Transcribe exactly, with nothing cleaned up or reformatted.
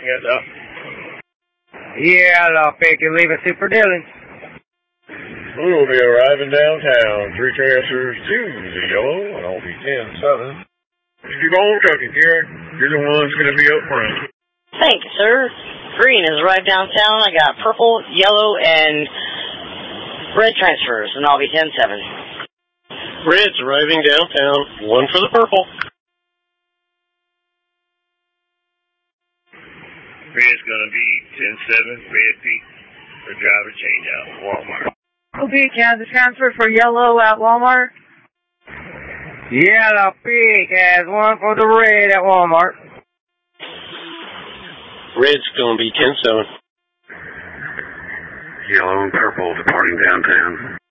Yellow. Yellow pig, you leave it super Dylan. We will be arriving downtown. Three transfers, two the yellow, and I'll be ten seven. Keep on trucking, Karen. You're the one's going to be up front. Thank you, sir. Green has arrived downtown. I got purple, yellow, and red transfers, and I'll be ten seven. Red's arriving downtown. One for the purple. Red's going to be ten seven. Red Pete for driver change out at Walmart. Pete has a transfer for yellow at Walmart. Yellow pig has one for the red at Walmart. Red's going to be ten seven. Yellow and purple departing downtown.